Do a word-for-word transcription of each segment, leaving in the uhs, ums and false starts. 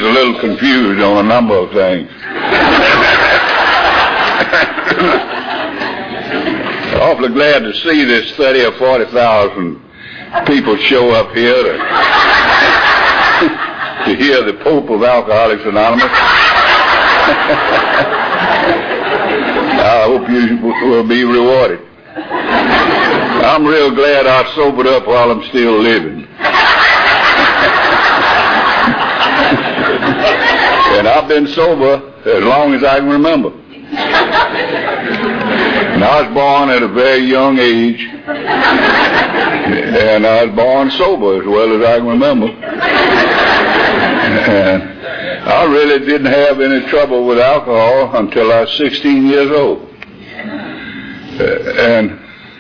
a little confused on a number of things. Awfully glad to see this thirty or forty thousand people show up here to, to hear the Pope of Alcoholics Anonymous. I hope you will be rewarded. I'm real glad I sobered up while I'm still living. And I've been sober as long as I can remember. And I was born at a very young age, and I was born sober as well as I can remember. And I really didn't have any trouble with alcohol until I was sixteen years old. And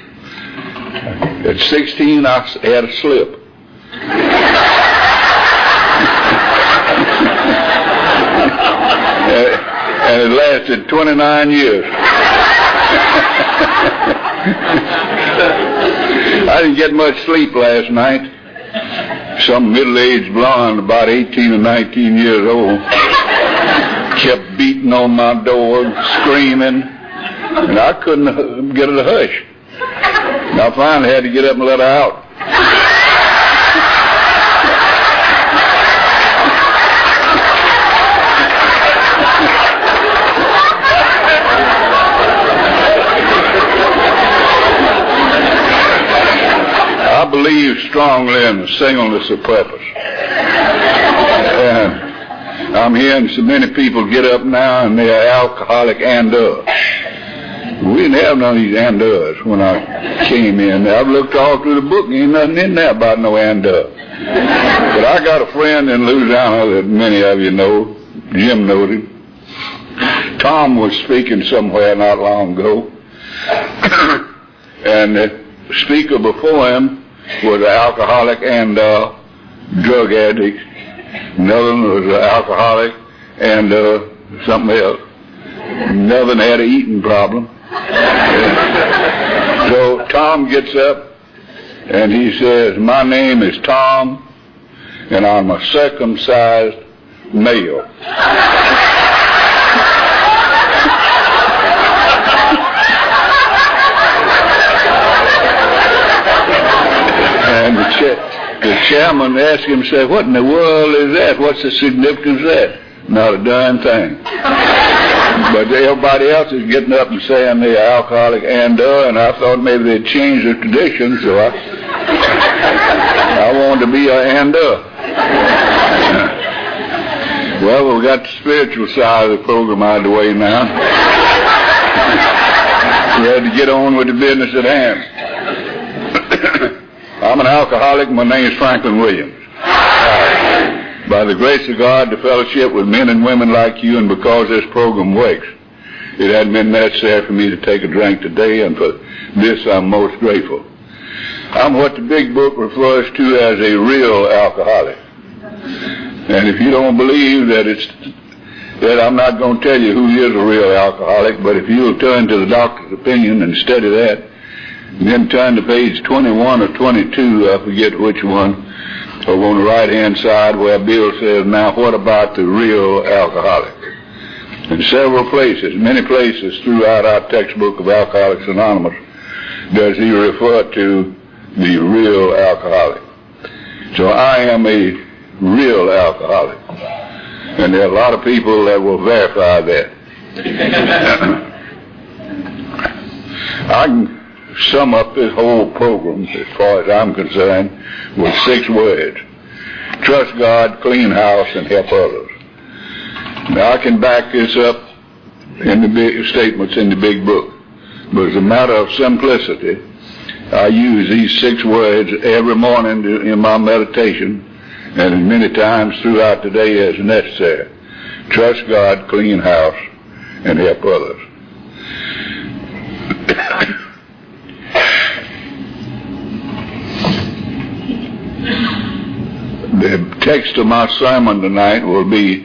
at sixteen, I had a slip. And it lasted twenty-nine years. I didn't get much sleep last night. Some middle-aged blonde, about eighteen or nineteen years old, kept beating on my door, screaming, and I couldn't get her to hush. And I finally had to get up and let her out. I believe strongly in the singleness of purpose. And I'm hearing so many people get up now and they're alcoholic and uh. We didn't have none of these and uhs when I came in. I've looked all through the book and ain't nothing in there about no and uh. But I got a friend in Louisiana that many of you know. Jim knows him. Tom was speaking somewhere not long ago. And the speaker before him was an alcoholic and uh, drug addict. Another one was an alcoholic and uh, something else. Another one had an eating problem. So Tom gets up and he says, "My name is Tom and I'm a circumcised male." And the, cha- the chairman asked him, said, "What in the world is that? What's the significance of that?" Not a darn thing. But everybody else is getting up and saying they're alcoholic and uh, and I thought maybe they'd change the tradition, so I, I wanted to be a and uh. Well, we've got the spiritual side of the program out of the way now. We had to get on with the business at hand. I'm an alcoholic. My name is Franklin Williams. By the grace of God, to fellowship with men and women like you, and because this program works, it hadn't been necessary for me to take a drink today, and for this I'm most grateful. I'm what the big book refers to as a real alcoholic. And if you don't believe that it's that I'm not going to tell you who is a real alcoholic, but if you'll turn to the doctor's opinion and study that, and then turn to page twenty-one or twenty-two, I forget which one, over on the right-hand side where Bill says, "Now what about the real alcoholic?" In several places, many places throughout our textbook of Alcoholics Anonymous, does he refer to the real alcoholic. So I am a real alcoholic. And there are a lot of people that will verify that. I can sum up this whole program, as far as I'm concerned, with six words: trust God, clean house, and help others. Now, I can back this up in the big statements in the big book, but as a matter of simplicity, I use these six words every morning in my meditation and as many times throughout the day as necessary: trust God, clean house, and help others. The text of my sermon tonight will be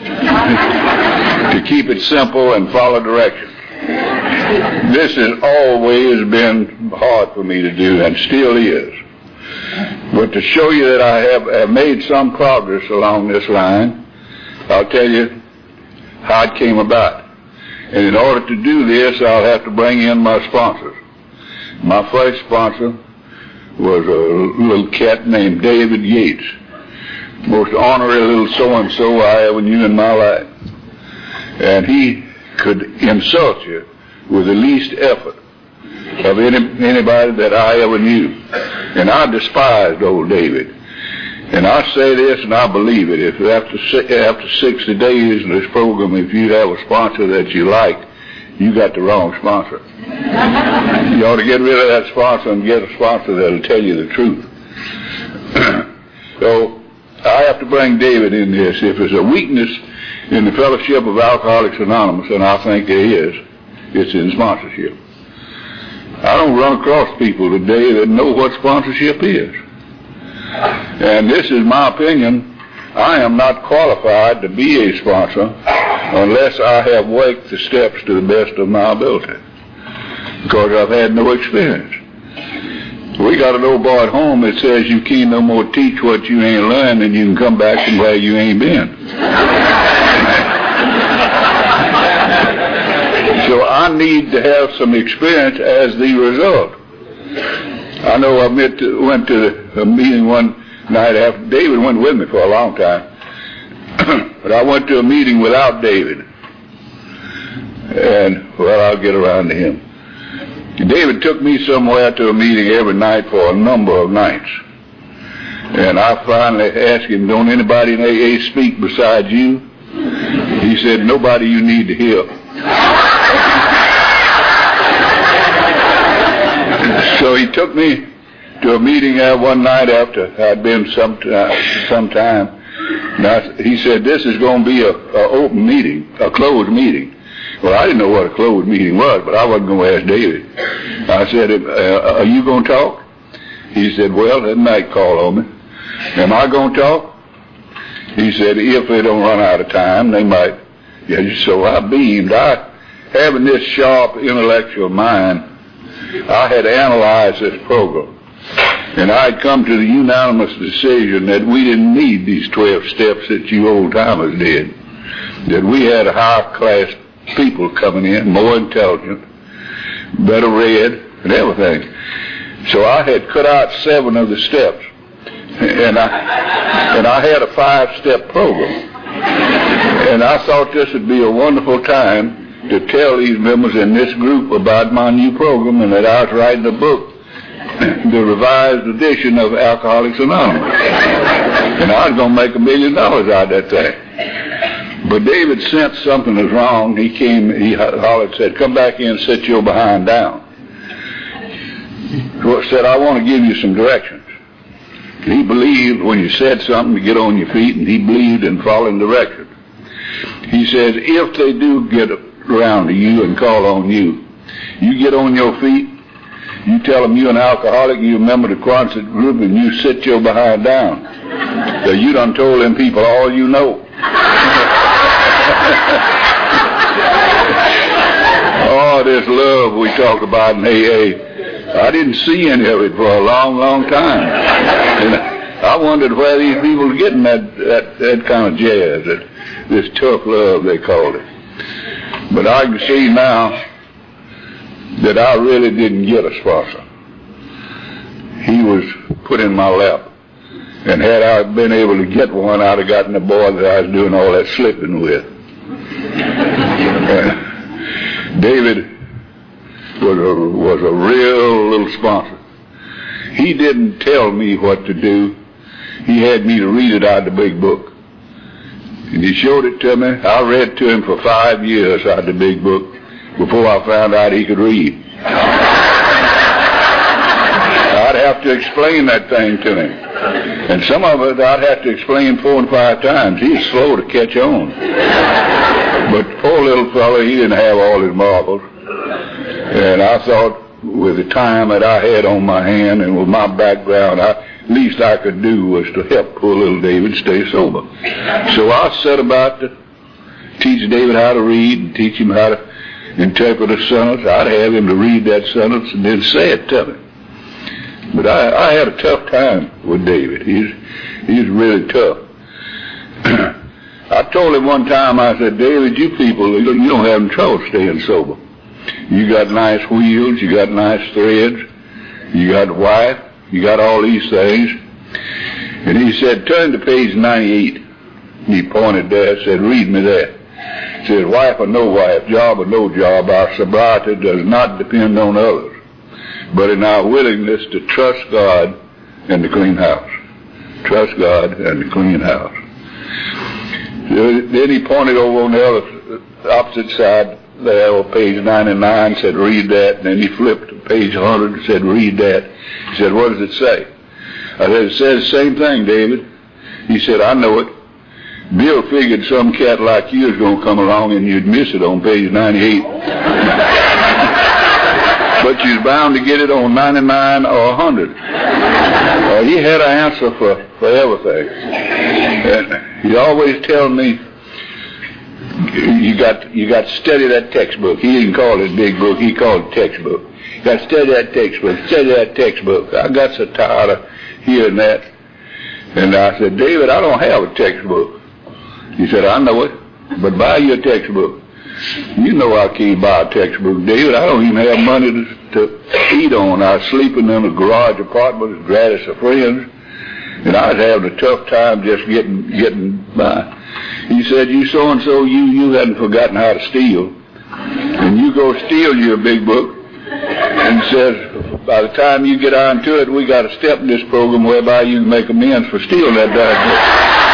to keep it simple and follow directions. This has always been hard for me to do and still is. But to show you that I have, have made some progress along this line, I'll tell you how it came about. And in order to do this, I'll have to bring in my sponsors. My first sponsor was a little cat named David Yates. Most honorary little so-and-so I ever knew in my life. And he could insult you with the least effort of any, anybody that I ever knew. And I despised old David. And I say this and I believe it. If after after sixty days in this program, if you have a sponsor that you like, you got the wrong sponsor. You ought to get rid of that sponsor and get a sponsor that'll tell you the truth. So I have to bring David in this. If there's a weakness in the Fellowship of Alcoholics Anonymous, and I think there is, it's in sponsorship. I don't run across people today that know what sponsorship is. And this is my opinion. I am not qualified to be a sponsor unless I have worked the steps to the best of my ability, because I've had no experience. We got an old boy at home that says you can't no more teach what you ain't learned, and you can come back from where you ain't been. So I need to have some experience as the result. I know I went to, went to a meeting one night after David went with me for a long time, but I went to a meeting without David, and well, I'll get around to him. David took me somewhere to a meeting every night for a number of nights, and I finally asked him, "Don't anybody in A A speak besides you?" He said, "Nobody you need to hear." So he took me to a meeting uh, one night after I'd been some, uh, some time. And I, he said, "This is going to be a, a open meeting, a closed meeting." Well, I didn't know what a closed meeting was, but I wasn't going to ask David. I said, uh, "Are you going to talk?" He said, "Well, they might call on me." "Am I going to talk?" He said, "If they don't run out of time, they might." Yeah, so I beamed. I, having this sharp intellectual mind, I had analyzed this program, and I had come to the unanimous decision that we didn't need these twelve steps that you old-timers did, that we had a higher-class people coming in, more intelligent, better read, and everything. So I had cut out seven of the steps, and I, and I had a five-step program. And I thought this would be a wonderful time to tell these members in this group about my new program, and that I was writing a book, the revised edition of Alcoholics Anonymous. And I was going to make a million dollars out of that thing. But David sensed something was wrong. He came, he hollered, said, "Come back in and sit your behind down." So said, "I want to give you some directions." He believed when you said something to get on your feet, and he believed in following directions. He says, if they do get around to you and call on you, you get on your feet, you tell them you're an alcoholic, you remember the Quonset group, and you sit your behind down. So you done told them people all you know. All this love we talked about in A A, I didn't see any of it for a long, long time. And I wondered where these people were getting that, that, that kind of jazz, that, this tough love they called it. But I can see now that I really didn't get a sponsor. He was put in my lap. And had I been able to get one, I'd have gotten the boy that I was doing all that slipping with. uh, David was a, was a real little sponsor. He didn't tell me what to do. He had me to read it out of the big book. And he showed it to me. I read to him for five years out of the big book before I found out he could read. I'd have to explain that thing to him. And some of it I'd have to explain four and five times. He's slow to catch on. But poor little fellow, he didn't have all his marbles. And I thought with the time that I had on my hand and with my background, I, least I could do was to help poor little David stay sober. So I set about to teach David how to read and teach him how to interpret a sentence. I'd have him to read that sentence and then say it to me. But I, I had a tough time with David. He's, he's really tough. I told him one time, I said, David, you people, you don't have any trouble staying sober. You got nice wheels, you got nice threads, you got a wife, you got all these things. And he said, turn to page ninety-eight. He pointed there, said, read me that. He said, wife or no wife, job or no job, our sobriety does not depend on others, but in our willingness to trust God and the clean house. Trust God and the clean house. Then he pointed over on the other, opposite side there, on page ninety-nine, said, read that. And then he flipped to page one hundred and said, read that. He said, what does it say? I said, it says the same thing, David. He said, I know it. Bill figured some cat like you is going to come along and you'd miss it on page ninety-eight. But you're bound to get it on ninety-nine or one hundred. Uh, he had an answer for, for everything. And he always tell me, you got you got to study that textbook. He didn't call it big book, he called it textbook. You got to study that textbook, study that textbook. I got so tired of hearing that. And I said, David, I don't have a textbook. He said, I know it, but buy your textbook. You know I can't buy a textbook, David. I don't even have money to, to eat on. I was sleeping in a garage apartment with Gladys of friends, and I was having a tough time just getting getting by. He said, you so-and-so, you, you hadn't forgotten how to steal. And you go steal your big book, and says, by the time you get on to it, we got a step in this program whereby you can make amends for stealing that darn book.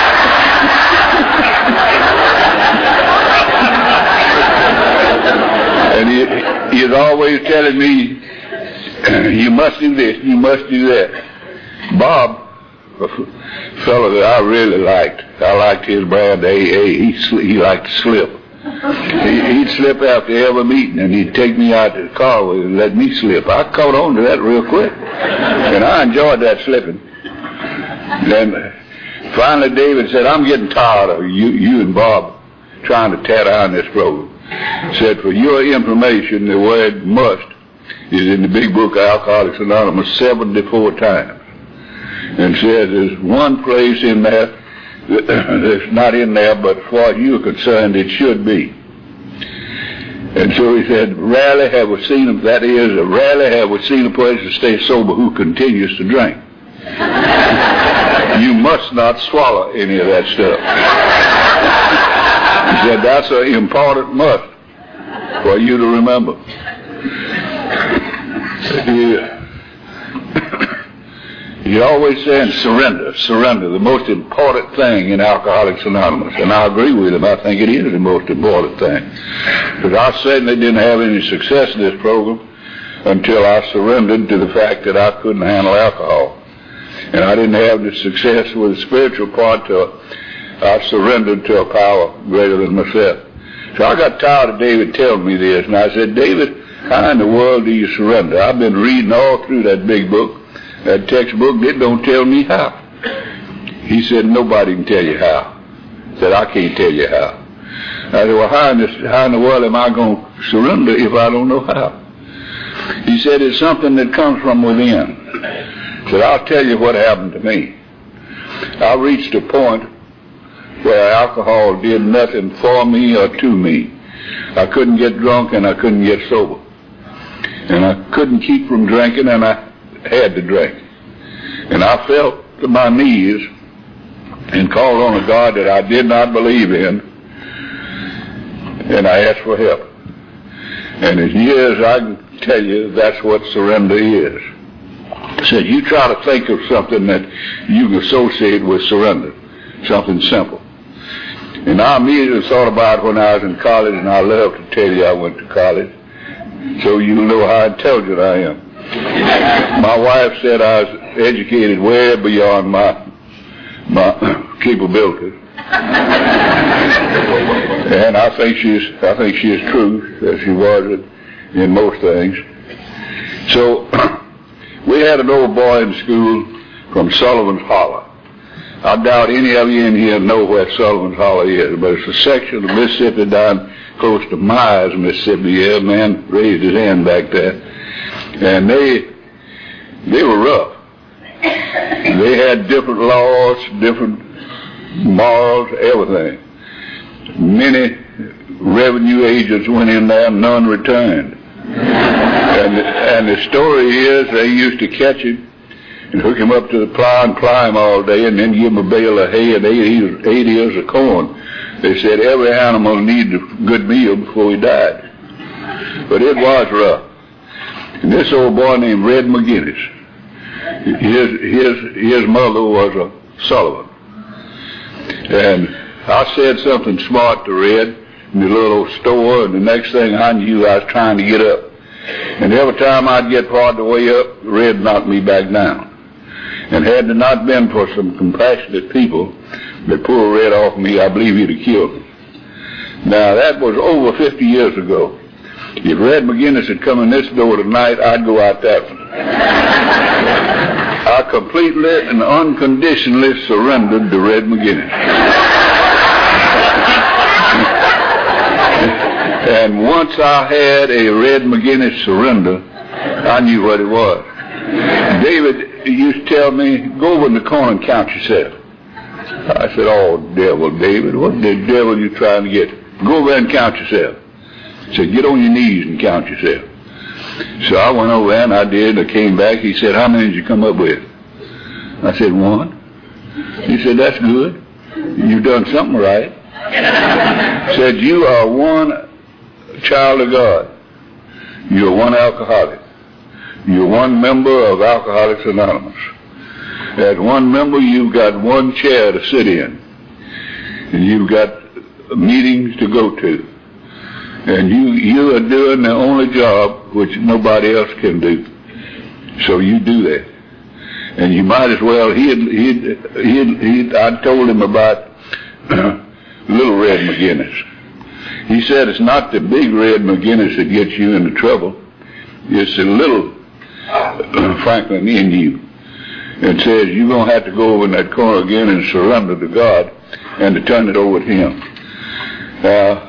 And he, he is always telling me, you must do this, you must do that. Bob, a fellow that I really liked, I liked his brand A A, he, he liked to slip. He, he'd slip after every meeting, and he'd take me out to the car with him and let me slip. I caught on to that real quick, and I enjoyed that slipping. Then finally David said, I'm getting tired of you, you and Bob trying to tear down this program. Said, for your information, the word must is in the big book of Alcoholics Anonymous seventy-four times. And says there's one place in there that's not in there, but as far as you're concerned, it should be. And so he said, rarely have we seen him, that is, rarely have we seen a person to stay sober who continues to drink. You must not swallow any of that stuff. He said, that's an important must for you to remember. He, he always saying surrender, surrender, the most important thing in Alcoholics Anonymous. And I agree with him. I think it is the most important thing. Because I certainly didn't have any success in this program until I surrendered to the fact that I couldn't handle alcohol. And I didn't have the success with the spiritual part till I surrendered to a power greater than myself. So I got tired of David telling me this, and I said, David, how in the world do you surrender? I've been reading all through that big book, that textbook. It don't tell me how. He said, nobody can tell you how. He said, I can't tell you how. I said, well, how in, this, how in the world am I going to surrender if I don't know how? He said, it's something that comes from within. He said, I'll tell you what happened to me. I reached a point where alcohol did nothing for me or to me. I couldn't get drunk and I couldn't get sober. And I couldn't keep from drinking, and I had to drink. And I fell to my knees and called on a God that I did not believe in, and I asked for help. And as years I can tell you, that's what surrender is. I said, you try to think of something that you can associate with surrender, something simple. And I immediately thought about when I was in college, and I love to tell you I went to college, so you know how intelligent I am. My wife said I was educated way beyond my my capabilities, and I think she's I think she is true that she was in, in most things. So we had an old boy in school from Sullivan's Hollow. I doubt any of you in here know where Sullivan's Hollow is, but it's a section of Mississippi down close to Myers, Mississippi. Yeah, man raised his hand back there. And they they were rough. They had different laws, different morals, everything. Many revenue agents went in there, none returned. and, the, and the story is they used to catch him and hook him up to the plow and plow him all day and then give him a bale of hay and eight, eight ears of corn. They said every animal needed a good meal before he died. But it was rough. And this old boy named Red McGinnis, his, his, his mother was a Sullivan. And I said something smart to Red in the little store, and the next thing I knew, I was trying to get up. And every time I'd get part of the way up, Red knocked me back down. And had it not been for some compassionate people that pulled Red off me, I believe he'd have killed me. Now, that was over fifty years ago. If Red McGinnis had come in this door tonight, I'd go out that one. I completely and unconditionally surrendered to Red McGinnis. And once I had a Red McGinnis surrender, I knew what it was. David used to tell me, go over in the corner and count yourself. I said, oh, devil, David, what the devil are you trying to get? Go over there and count yourself. He said, get on your knees and count yourself. So I went over there and I did. I came back. He said, how many did you come up with? I said, one. He said, that's good. You've done something right. He said, you are one child of God. You're one alcoholic. You're one member of Alcoholics Anonymous. As one member, you've got one chair to sit in. And you've got meetings to go to. And you you are doing the only job which nobody else can do. So you do that. And you might as well, he had, he had, he had, he had, I told him about Little Red McGinnis. He said it's not the big Red McGinnis that gets you into trouble. It's the little Franklin in you. And says you're going to have to go over in that corner again and surrender to God and to turn it over to Him. Uh,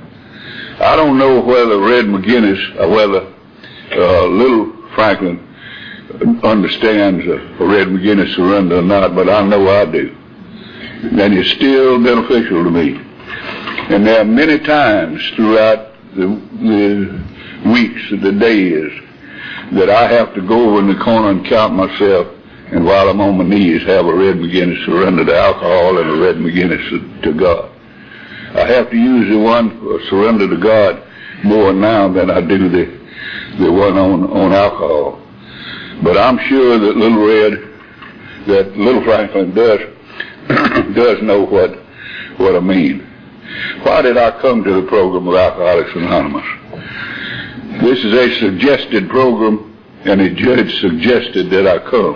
I don't know whether Red McGinnis or whether uh, Little Franklin understands a Red McGinnis surrender or not, but I know I do. And it's still beneficial to me. And there are many times throughout the, the weeks and the days that I have to go over in the corner and count myself, and while I'm on my knees have a Red McGinnis surrender to alcohol and a Red McGinnis to God. I have to use the one surrender to God more now than I do the the one on, on alcohol. But I'm sure that Little Red, that Little Franklin does does know what what I mean. Why did I come to the program of Alcoholics Anonymous? This is a suggested program, and a judge suggested that I come.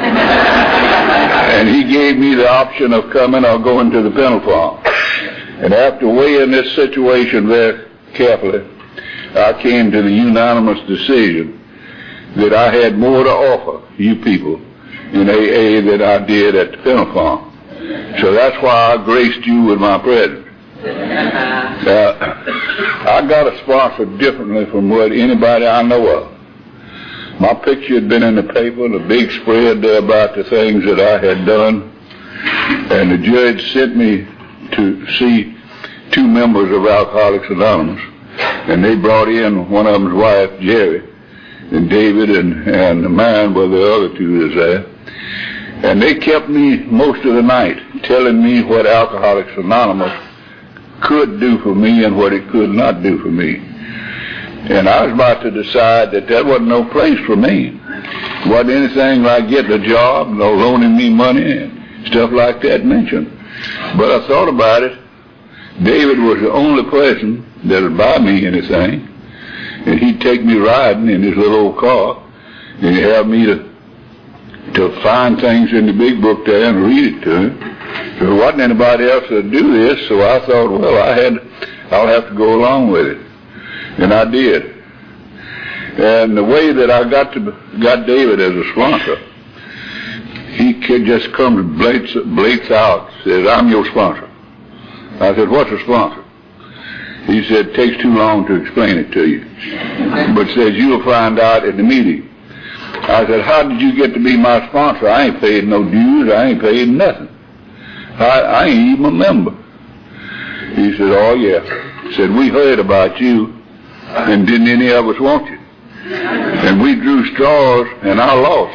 And he gave me the option of coming or going to the penal farm. And after weighing this situation very carefully, I came to the unanimous decision that I had more to offer you people in A A than I did at the penal farm. So that's why I graced you with my presence. Uh, I got a sponsor differently from what anybody I know of. My picture had been in the paper, the big spread there about the things that I had done, and the judge sent me to see two members of Alcoholics Anonymous, and they brought in one of them's wife, Jerry, and David, and, and the man were the other two was there. And they kept me most of the night telling me what Alcoholics Anonymous could do for me and what it could not do for me. And I was about to decide that that wasn't no place for me. It wasn't anything like getting a job, no loaning me money and stuff like that mentioned. But I thought about it. David was the only person that would buy me anything. And he'd take me riding in his little old car, and he'd have me to to find things in the big book there and read it to him. There wasn't anybody else that would do this, so I thought, well, I had, I'll have to go along with it. And I did. And the way that I got to got David as a sponsor, he could just come and blates, blates out, says, I'm your sponsor. I said, what's a sponsor? He said, it takes too long to explain it to you. But says, you'll find out at the meeting. I said, how did you get to be my sponsor? I ain't paid no dues. I ain't paid nothing. I, I ain't even a member. He said, oh, yeah. He said, we heard about you, and didn't any of us want you. And we drew straws, and I lost.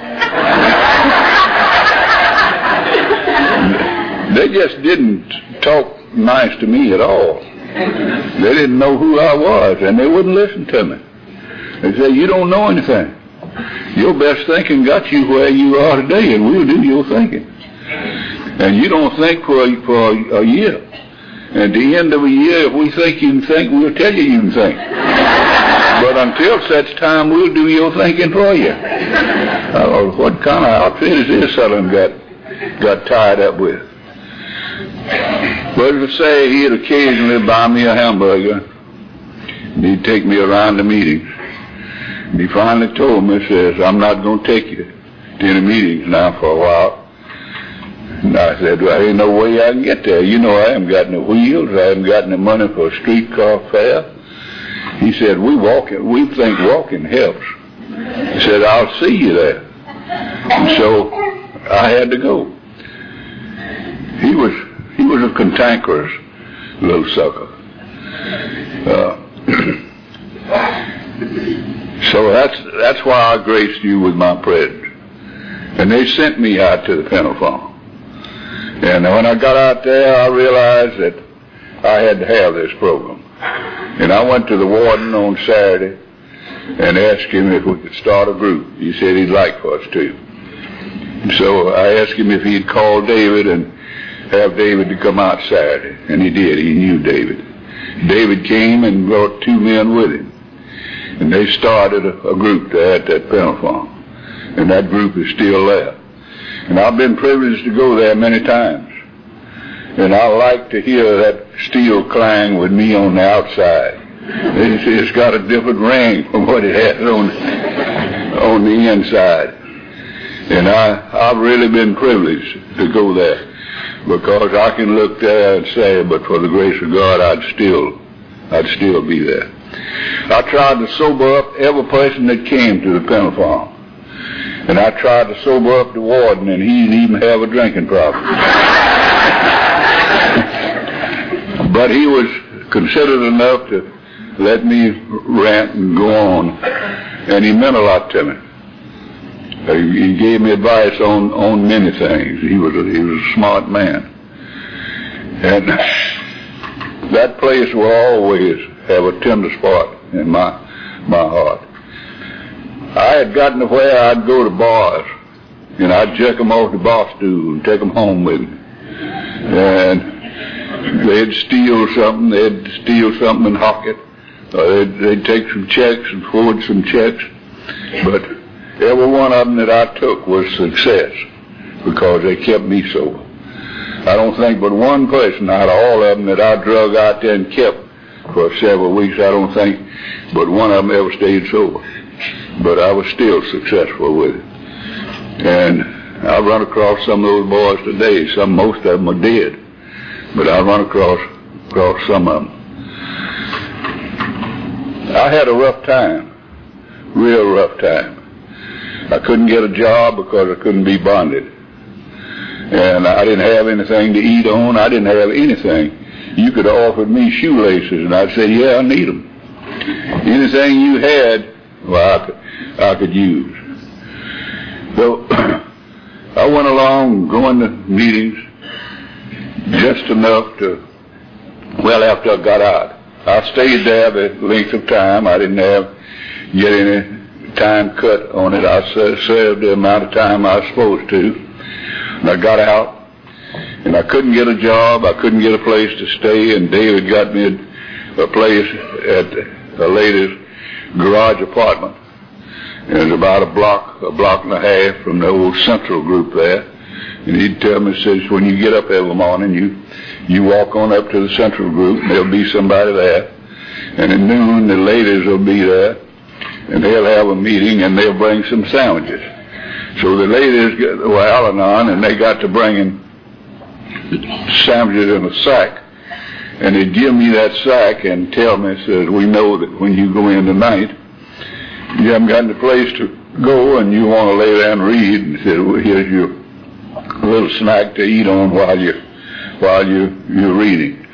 They just didn't talk nice to me at all. They didn't know who I was, and they wouldn't listen to me. They said, you don't know anything. Your best thinking got you where you are today, and we'll do your thinking. And you don't think for a, for a, a year. At the end of a year, if we think you can think, we'll tell you you can think. But until such time, we'll do your thinking for you. Uh, what kind of outfit is this Sutherland got, got tied up with? But to say, he'd occasionally buy me a hamburger, and he'd take me around the meetings. And he finally told me, says, I'm not going to take you to any meetings now for a while. And I said, well, ain't no way I can get there. You know, I haven't got no wheels. I haven't got any money for a streetcar fare. He said, we walk, we think walking helps. He said, I'll see you there. And so I had to go. He was he was a cantankerous little sucker. Uh, so that's that's why I graced you with my presence. And they sent me out to the Pinto Farm. And when I got out there, I realized that I had to have this program. And I went to the warden on Saturday and asked him if we could start a group. He said he'd like for us to. And so I asked him if he'd call David and have David to come out Saturday. And he did. He knew David. David came and brought two men with him. And they started a, a group there at that Pinto Farm. And that group is still there. And I've been privileged to go there many times. And I like to hear that steel clang with me on the outside. It's, it's got a different ring from what it has on, on the inside. And I, I've really been privileged to go there, because I can look there and say, but for the grace of God, I'd still, I'd still be there. I tried to sober up every person that came to the Pinto Farm. And I tried to sober up the warden, and he didn't even have a drinking problem. But he was considerate enough to let me rant and go on, and he meant a lot to me. He gave me advice on, on many things. He was a, he was a smart man. And that place will always have a tender spot in my my heart. I had gotten to where I'd go to bars, and I'd jerk them off the bar stool and take them home with me. And they'd steal something, they'd steal something and hawk it. Or they'd, they'd take some checks and forward some checks. But every one of them that I took was success, because they kept me sober. I don't think but one person out of all of them that I drug out there and kept for several weeks, I don't think but one of them ever stayed sober. But I was still successful with it. And I run across some of those boys today. Some, most of them are dead. But I run across, across some of them. I had a rough time. Real rough time. I couldn't get a job because I couldn't be bonded. And I didn't have anything to eat on. I didn't have anything. You could have offered me shoelaces, and I'd say, yeah, I need them. Anything you had, well, I could, I could use. So I went along going to meetings just enough to, well, after I got out. I stayed there the length of time. I didn't have, get any time cut on it. I served the amount of time I was supposed to. And I got out, and I couldn't get a job. I couldn't get a place to stay, and David got me a place at a lady's garage apartment. And it was about a block, a block and a half from the old Central group there. And he'd tell me, says, when you get up every morning, you you walk on up to the Central group, and there'll be somebody there. And at noon, the ladies will be there, and they'll have a meeting, and they'll bring some sandwiches. So the ladies were Al-Anon, and they got to bringing sandwiches in a sack. And they'd give me that sack and tell me, says, we know that when you go in tonight, you haven't got any place to go, and you want to lay there and read. And said, well, here's your little snack to eat on while you while you you're reading.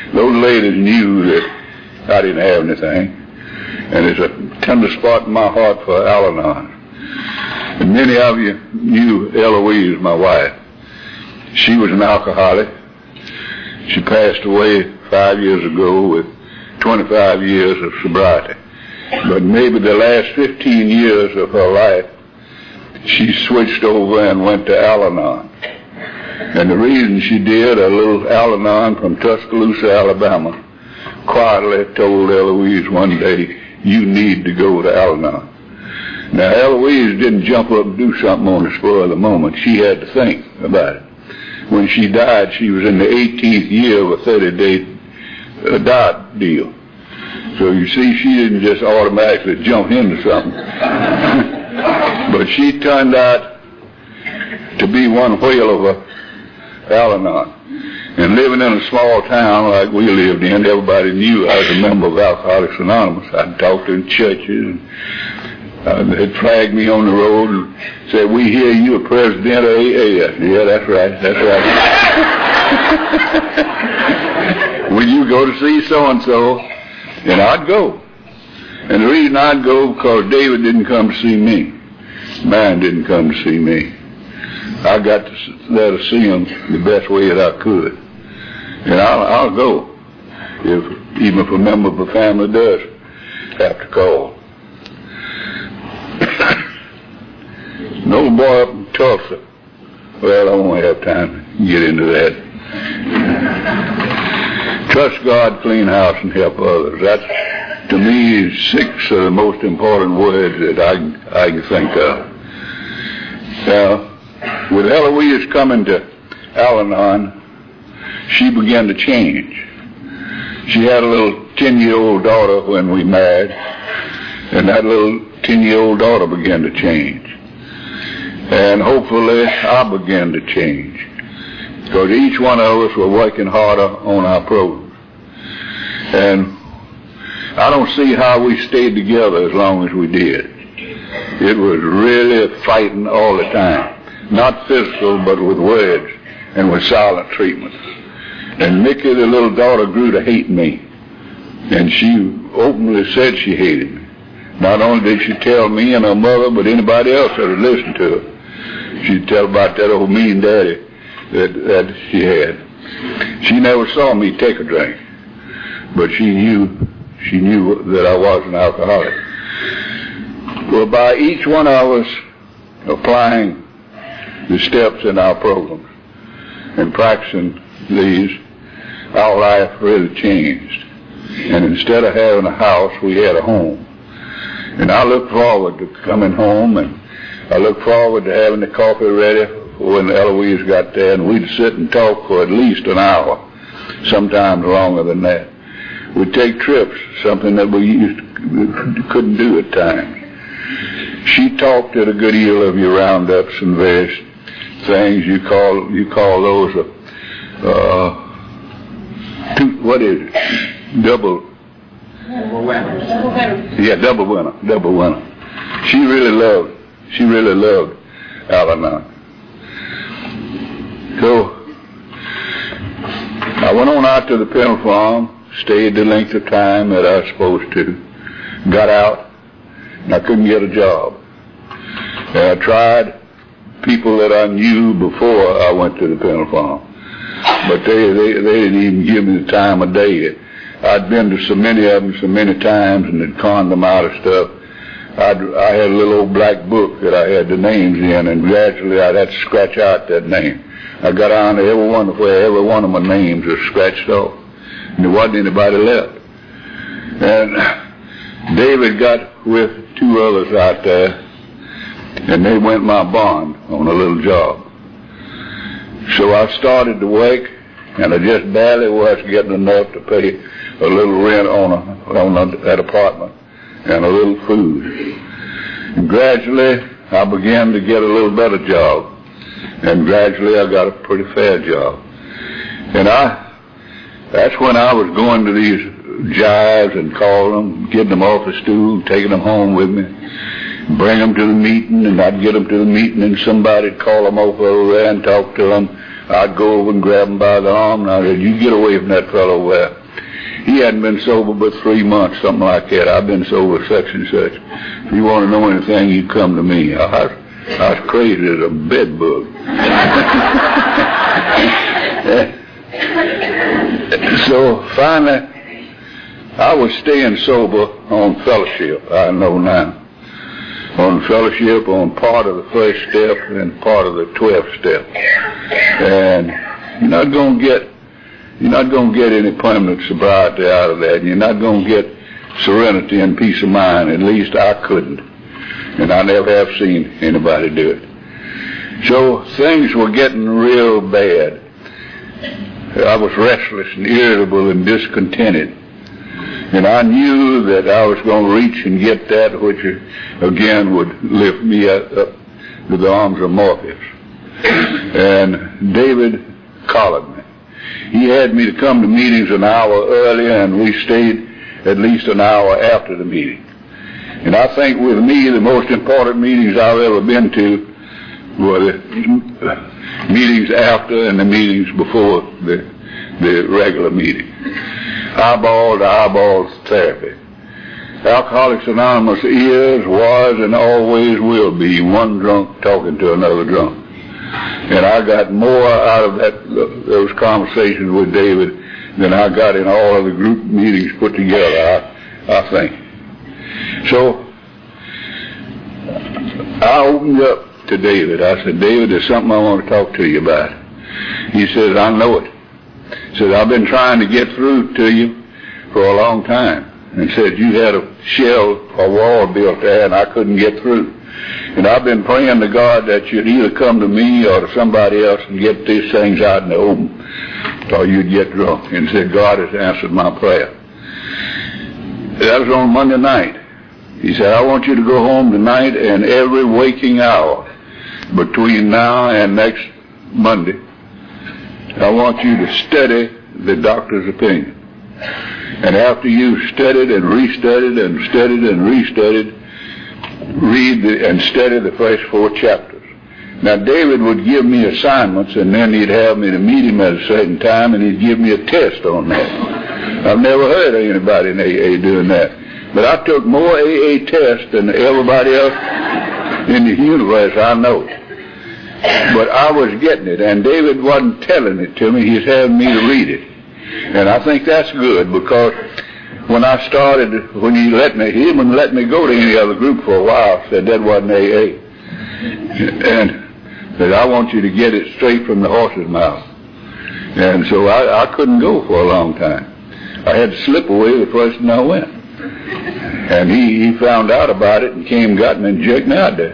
Those ladies knew that I didn't have anything. And there's a tender spot in my heart for Al-Anon. And many of you knew Eloise, my wife. She was an alcoholic. She passed away five years ago with twenty-five years of sobriety. But maybe the last fifteen years of her life, she switched over and went to Al-Anon. And the reason she did, a little Al-Anon from Tuscaloosa, Alabama, quietly told Eloise one day, you need to go to Al-Anon. Now, Eloise didn't jump up and do something on the spur of the moment. She had to think about it. When she died, she was in the eighteenth year of a thirty-day uh, diet deal. So you see, she didn't just automatically jump into something. But she turned out to be one whale of a Al-Anon. And living in a small town like we lived in, everybody knew I was a member of Alcoholics Anonymous. I'd talk to in churches, and uh, they'd flag me on the road and say, we hear you a president of A A. I said, yeah, that's right, that's right. Will you go to see so-and-so? And I'd go. And the reason I'd go, because David didn't come to see me. Man didn't come to see me. I got to there to see him the best way that I could. And I'll, I'll go, if even if a member of the family does have to call. An old boy up in Tulsa. Well, I won't have time to get into that. Trust God, clean house, and help others. That's, to me, six of the most important words that I, I can think of. Now, with Eloise coming to Al-Anon, she began to change. She had a little ten-year-old daughter when we married, and that little ten-year-old daughter began to change. And hopefully I began to change, because each one of us were working harder on our program. And I don't see how we stayed together as long as we did. It was really fighting all the time. Not physical, but with words and with silent treatment. And Mickey, the little daughter, grew to hate me. And she openly said she hated me. Not only did she tell me and her mother, but anybody else that would listen to her. She'd tell about that old mean daddy that, that she had. She never saw me take a drink, but she knew, she knew that I was an alcoholic. Well, by each one of us applying the steps in our program and practicing these, our life really changed. And instead of having a house, we had a home. And I look forward to coming home, and I look forward to having the coffee ready when Eloise got there, and we'd sit and talk for at least an hour, sometimes longer than that. We'd take trips, something that we used to, couldn't do at times. She talked at a good deal of your roundups and various things. You call you call those uh, uh two, what is it? Double. Double winner. Double winner. Yeah, double winner. Double winner. She really loved. She really loved Al-Anon. So I went on out to the penal farm, stayed the length of time that I was supposed to, got out, and I couldn't get a job. And I tried people that I knew before I went to the penal farm, but they, they, they didn't even give me the time of day. I'd been to so many of them so many times and had conned them out of stuff. I'd, I had a little old black book that I had the names in, and gradually I'd have to scratch out that name. I got on to every one where every one of my names was scratched off, and there wasn't anybody left. And David got with two others out there, and they went my bond on a little job. So I started to work, and I just barely was getting enough to pay a little rent on, a, on a, that apartment and a little food. And gradually I began to get a little better job, and gradually I got a pretty fair job. And I, that's when I was going to these jives and calling them, getting them off the stool, taking them home with me, bring them to the meeting, and I'd get them to the meeting, and somebody'd call them over there and talk to them. I'd go over and grab them by the arm, and I'd say, you get away from that fellow over there. he hadn't been sober but three months, something like that. I've been sober such and such. If you want to know anything, you come to me. I, I was crazy as a bed bug. So finally, I was staying sober on fellowship, I know now. On fellowship, on part of the first step and part of the twelfth step. And you're not going to get, you're not going to get any permanent sobriety out of that. You're not going to get serenity and peace of mind. At least I couldn't. And I never have seen anybody do it. So things were getting real bad. I was restless and irritable and discontented. And I knew that I was going to reach and get that which again would lift me up, up to the arms of Morpheus. And David collared me. He had me to come to meetings an hour earlier, and we stayed at least an hour after the meeting. And I think with me, the most important meetings I've ever been to were the meetings after and the meetings before the, the regular meeting. Eyeball to eyeball therapy. Alcoholics Anonymous is, was, and always will be one drunk talking to another drunk. And I got more out of that those conversations with David than I got in all of the group meetings put together, I, I think. So I opened up to David. I said, David, there's something I want to talk to you about. He says, I know it. He said, I've been trying to get through to you for a long time. And said, you had a shell, a wall built there, and I couldn't get through. And I've been praying to God that you'd either come to me or to somebody else and get these things out in the open, or you'd get drunk. And said, God has answered my prayer. That was on Monday night. He said, I want you to go home tonight, and every waking hour between now and next Monday, I want you to study the doctor's opinion. And after you've studied and restudied and studied and restudied, read the, and study the first four chapters. Now, David would give me assignments, and then he'd have me to meet him at a certain time, and he'd give me a test on that. I've never heard of anybody in A A doing that. But I took more A A tests than everybody else in the universe I know. But I was getting it, and David wasn't telling it to me. He's having me to read it. And I think that's good, because when I started, when he let me, he wouldn't let me go to any other group for a while, said that wasn't A A. And said, I want you to get it straight from the horse's mouth. And so I, I couldn't go for a long time. I had to slip away the first time I went. And he, he found out about it and came and got me and jerked me out there.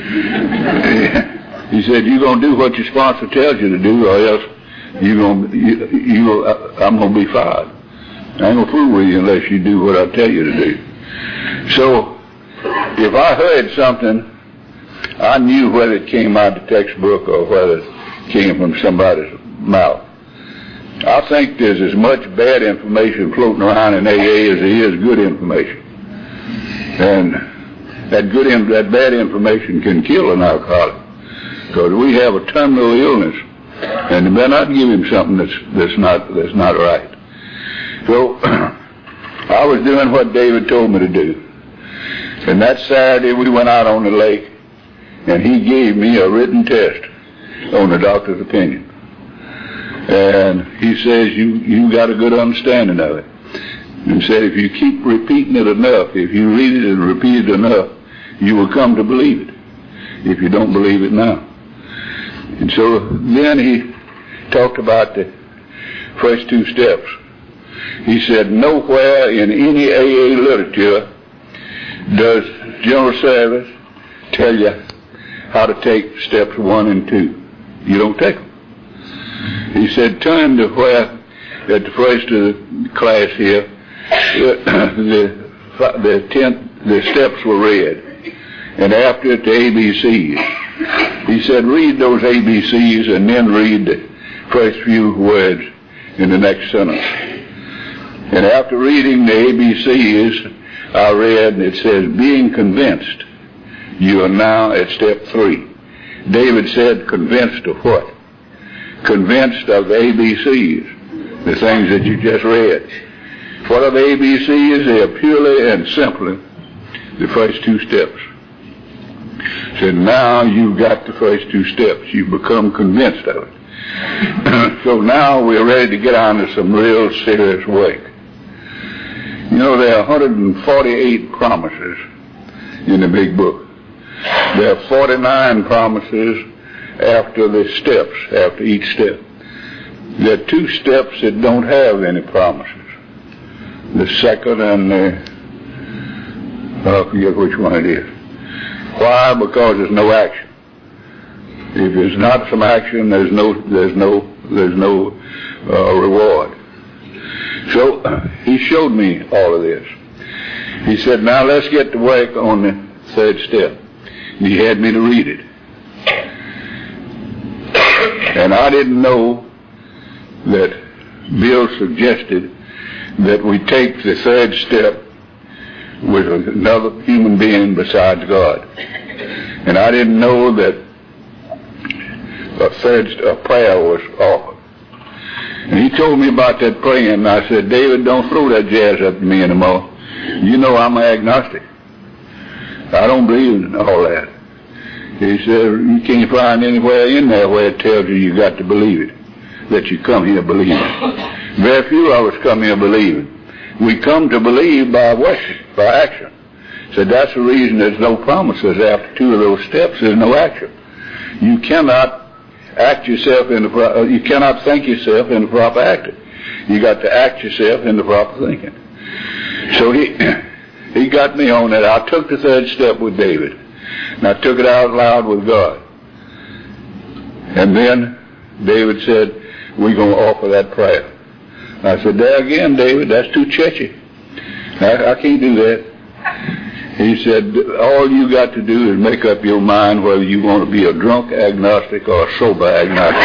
He said, you're going to do what your sponsor tells you to do, or else you're gonna, you, you, I'm going to be fired. I ain't going to fool with you unless you do what I tell you to do. So if I heard something, I knew whether it came out of the textbook or whether it came from somebody's mouth. I think there's as much bad information floating around in A A as there is good information. And that good, in, that bad information can kill an alcoholic, because we have a terminal illness, and they better not give him something that's that's not that's not right. So I was doing what David told me to do. And that Saturday we went out on the lake, and he gave me a written test on the doctor's opinion. And he says, you you got a good understanding of it. And said, if you keep repeating it enough, if you read it and repeat it enough, you will come to believe it, if you don't believe it now. And so then he talked about the first two steps. He said, nowhere in any A A literature does General Service tell you how to take steps one and two. You don't take them. He said, turn to where, at the first of the class here, the, the, tenth, the steps were read. And after it, the A B Cs. He said, read those A B Cs and then read the first few words in the next sentence. And after reading the A B Cs, I read, and it says, being convinced, you are now at step three. David said, convinced of what? Convinced of the A B Cs, the things that you just read. What are the A B Cs? They are purely and simply the first two steps. So now you've got the first two steps. You've become convinced of it. So now we're ready to get on to some real serious work. You know, there are one hundred forty-eight promises in the big book. There are forty-nine promises after the steps, after each step. There are two steps that don't have any promises. The second and the, I forget which one it is. Why? Because there's no action. If there's not some action, there's no, there's no, there's no uh, reward. So he showed me all of this. He said, now let's get to work on the third step. He had me to read it. And I didn't know that Bill suggested that we take the third step with another human being besides God. And I didn't know that a third a prayer was offered. And he told me about that praying, and I said, David, don't throw that jazz up to me anymore. You know I'm an agnostic. I don't believe in all that. He said, you can't find anywhere in there where it tells you you got to believe it, that you come here believing. Very few of us come here believing. We come to believe by worship, by action. So that's the reason there's no promises after two of those steps. There's no action. You cannot act yourself in the pro- you cannot think yourself in the proper acting. You got to act yourself in the proper thinking. So he he got me on that. I took the third step with David, and I took it out loud with God. And then David said, we're going to offer that prayer. I said, there again, David, that's too churchy. I, I can't do that. He said, all you got to do is make up your mind whether you want to be a drunk agnostic or a sober agnostic.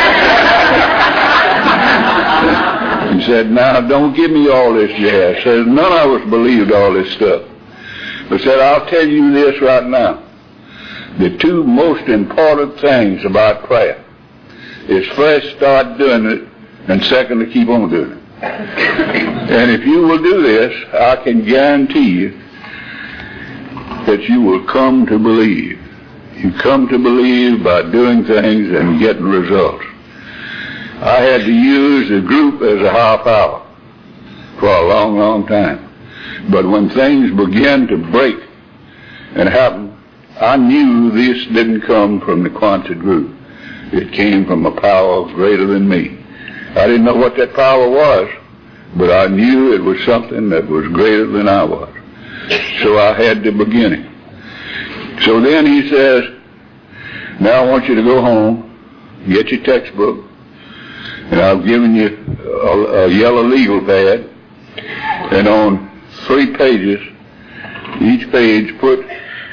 He said, now don't give me all this jazz. He said, none of us believed all this stuff. But said, I'll tell you this right now. The two most important things about prayer is first start doing it, and second to keep on doing it. And if you will do this, I can guarantee you that you will come to believe. You come to believe by doing things and getting results. I had to use the group as a high power for a long, long time. But when things began to break and happen, I knew this didn't come from the Quonset group. It came from a power greater than me. I didn't know what that power was, but I knew it was something that was greater than I was. So I had the beginning. So then he says, now I want you to go home, get your textbook, and I've given you a, a yellow legal pad, and on three pages, each page put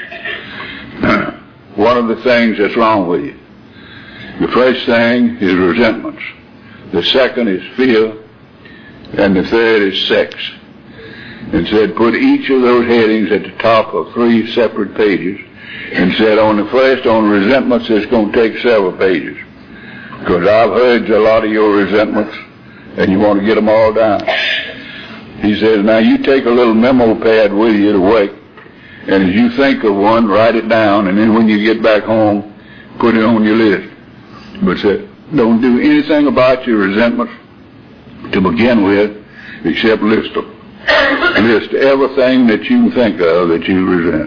one of the things that's wrong with you. The first thing is resentments. The second is fear. And the third is sex. And said, put each of those headings at the top of three separate pages. And said, on the first, on resentments, it's going to take several pages. Because I've heard a lot of your resentments, and you want to get them all down. He says, now you take a little memo pad with you to work, and as you think of one, write it down, and then when you get back home, put it on your list. But said, don't do anything about your resentments to begin with, except list them. List everything that you can think of that you resent.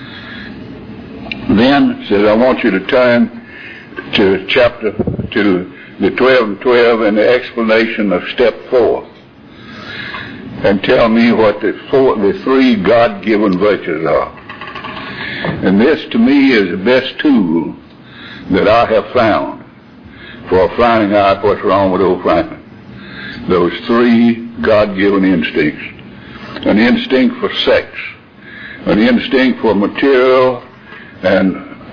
Then, says, I want you to turn to chapter, to the twelve and twelve and the explanation of step four. And tell me what the four, the three God-given virtues are. And this, to me, is the best tool that I have found for finding out what's wrong with old Franklin. Those three God-given instincts. An instinct for sex, an instinct for material and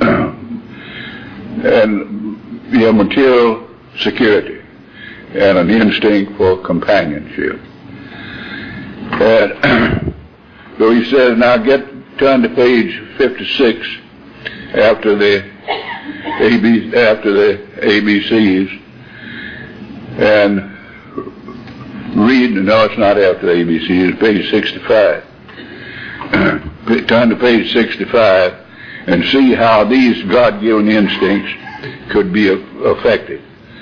and yeah, material security, and an instinct for companionship. And so he says, now get turn to page fifty-six after the A B after the A B Cs, and read, no, it's not after A B C, it's page sixty-five. Turn to page sixty-five and see how these God-given instincts could be affected.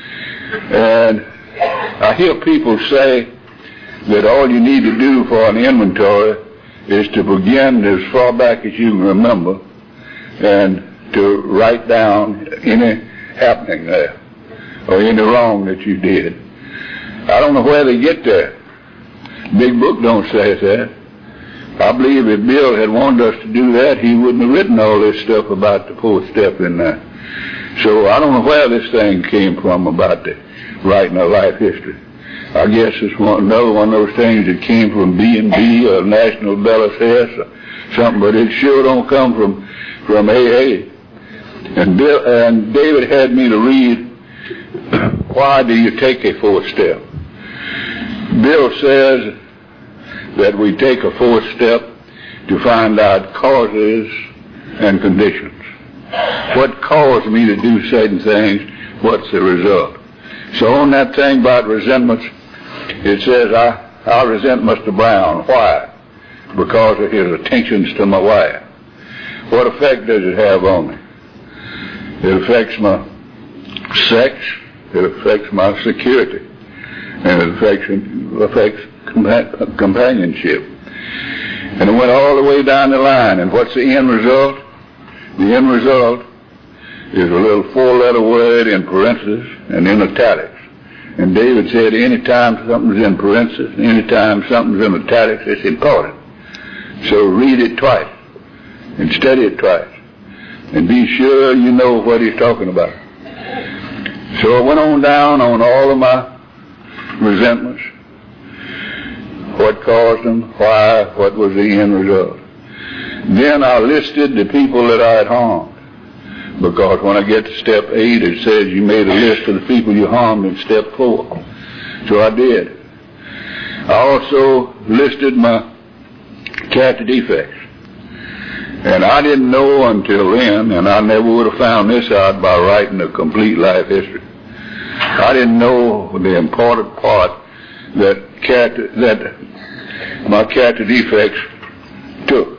And I hear people say that all you need to do for an inventory is to begin as far back as you can remember and to write down any happening there or any wrong that you did. I don't know where they get that. Big book don't say that. I believe if Bill had wanted us to do that, he wouldn't have written all this stuff about the fourth step in there. So I don't know where this thing came from about the writing a life history. I guess it's one, another one of those things that came from B and B or National Bell Assess or something, but it sure don't come from, from A A. And, Bill, and David had me to read, why do you take a fourth step? Bill says that we take a fourth step to find out causes and conditions. What caused me to do certain things? What's the result? So on that thing about resentments, it says, I, I resent Mister Brown. Why? Because of his attentions to my wife. What effect does it have on me? It affects my sex. It affects my security. And it affects, affects compa- companionship. And it went all the way down the line. And what's the end result? The end result is a little four-letter word in parentheses and in italics. And David said any time something's in parentheses, any time something's in italics, it's important. So read it twice and study it twice and be sure you know what he's talking about. So I went on down on all of my resentments, what caused them, why, what was the end result. Then I listed the people that I had harmed, because when I get to step eight, it says you made a list of the people you harmed in step four. So I did. I also listed my character defects. And I didn't know until then, and I never would have found this out by writing a complete life history. I didn't know the important part that character, that my character defects took.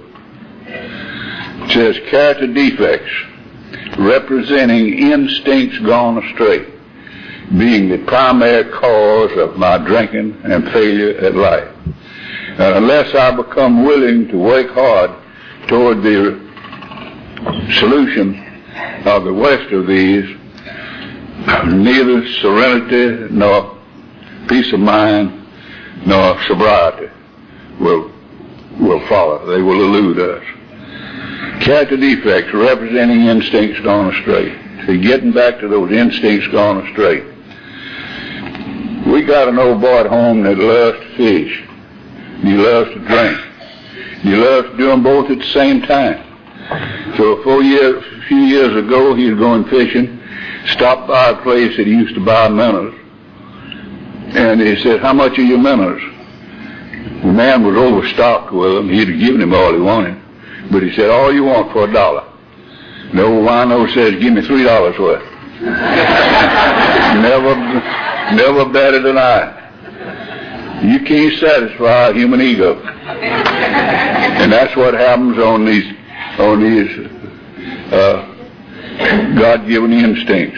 It says character defects representing instincts gone astray, being the primary cause of my drinking and failure at life. And unless I become willing to work hard toward the solution of the worst of these, neither serenity nor peace of mind nor sobriety will will follow. They will elude us. Character defects representing instincts gone astray. So getting back to those instincts gone astray. We got an old boy at home that loves to fish. He loves to drink. He loves to do them both at the same time. So four years, a few years ago, he was going fishing, stopped by a place that he used to buy minnows, and he said, how much are your minnows? The man was overstocked with them. He'd have given him all he wanted. But he said, all you want for a dollar. The old wino says, give me three dollars worth. never, never batted an eye. You can't satisfy a human ego. And that's what happens on these, on these uh, God-given instincts.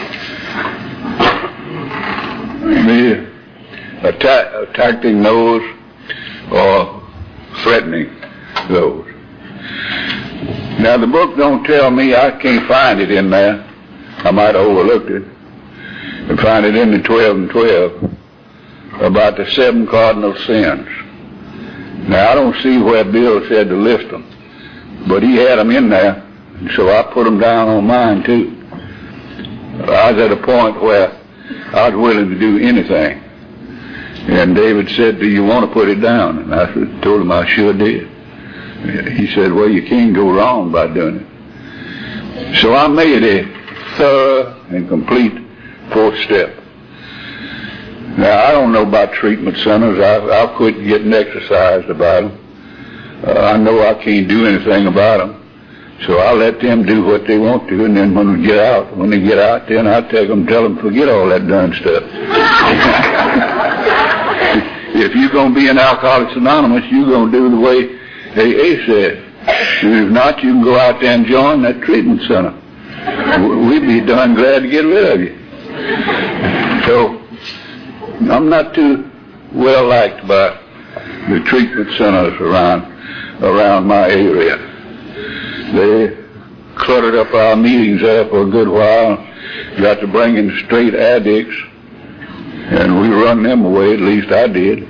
The attack, attacking those or threatening those. Now the book don't tell me, I can't find it in there. I might have overlooked it. And find it in the twelve and twelve about the seven cardinal sins. Now I don't see where Bill said to list them, but he had them in there, and so I put them down on mine too. I was at a point where I was willing to do anything. And David said, do you want to put it down? And I told him I sure did. He said, well, you can't go wrong by doing it. So I made a thorough and complete fourth step. Now, I don't know about treatment centers. I, I quit getting exercised about them. Uh, I know I can't do anything about them. So I let them do what they want to, and then when we get out, when they get out, then I take them, tell them, forget all that darn stuff. if you're going to be in Alcoholics Anonymous, you're going to do the way A A said. And if not, you can go out there and join that treatment center. We'd be darn glad to get rid of you. So, I'm not too well liked by the treatment centers around around my area. They cluttered up our meetings there for a good while, got to bring in straight addicts, and we run them away, at least I did.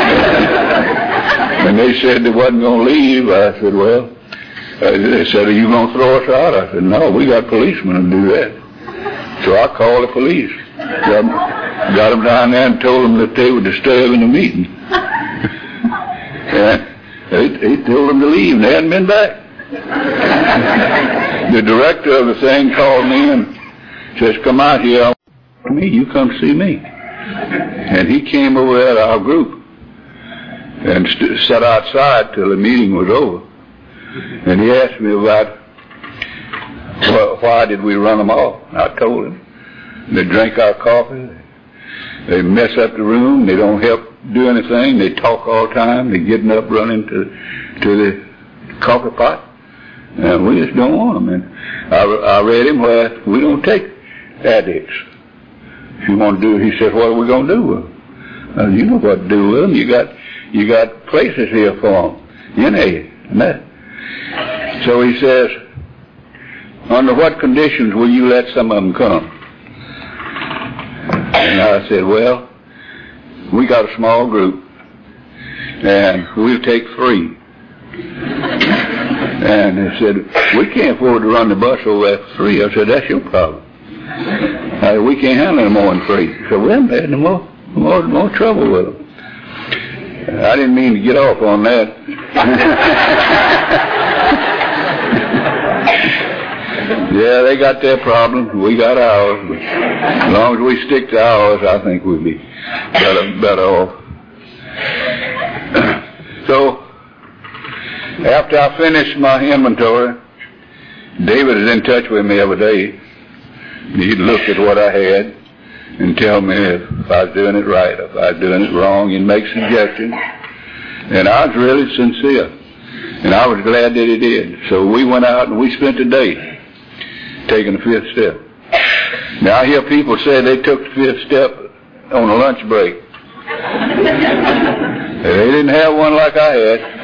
And they said they wasn't going to leave. I said, well, uh, they said, are you going to throw us out? I said, no, we got policemen to do that. So I called the police. Got, got them down there and told them that they were disturbing the meeting. And they, they told them to leave, and they hadn't been back. The director of the thing called me and says, come out here. To me, you come see me. And he came over at our group and st- sat outside till the meeting was over. And he asked me about wh- why did we run them off. I told him. They drink our coffee. They mess up the room. They don't help do anything. They talk all the time. They're getting up, running to to the coffee pot. And we just don't want them. And I, I read him where we don't take addicts. If you want to do it, he said, what are we going to do with them? Uh, you know what to do with them. You got, you got places here for them. You know, and that. So he says, under what conditions will you let some of them come? And I said, well, we got a small group, and we'll take three. And they said, we can't afford to run the bus over after three. I said, that's your problem. I said, we can't handle any more than three. So we haven't had no more, more, more trouble with them. I didn't mean to get off on that. Yeah, they got their problems. We got ours. But as long as we stick to ours, I think we'll be better, better off. So, after I finished my inventory, David is in touch with me every day. He'd look at what I had and tell me if I was doing it right, if I was doing it wrong, and make suggestions. And I was really sincere. And I was glad that he did. So we went out and we spent the day taking the fifth step. Now I hear people say they took the fifth step on a lunch break. They didn't have one like I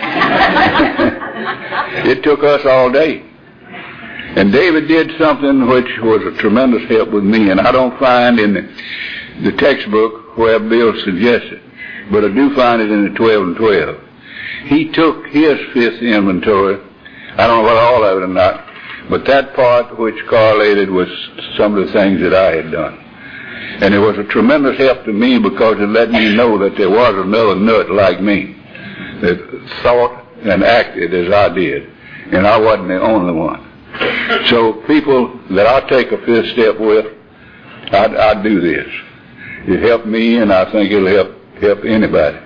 had. It took us all day. And David did something which was a tremendous help with me, and I don't find in the, the textbook where Bill suggests it, but I do find it in the twelve and twelve. He took his fifth inventory. I don't know about all of it or not, but that part which correlated with some of the things that I had done. And it was a tremendous help to me because it let me know that there was another nut like me that thought and acted as I did, and I wasn't the only one. So people that I take a fifth step with, I, I do this. It helped me, and I think it'll help help anybody.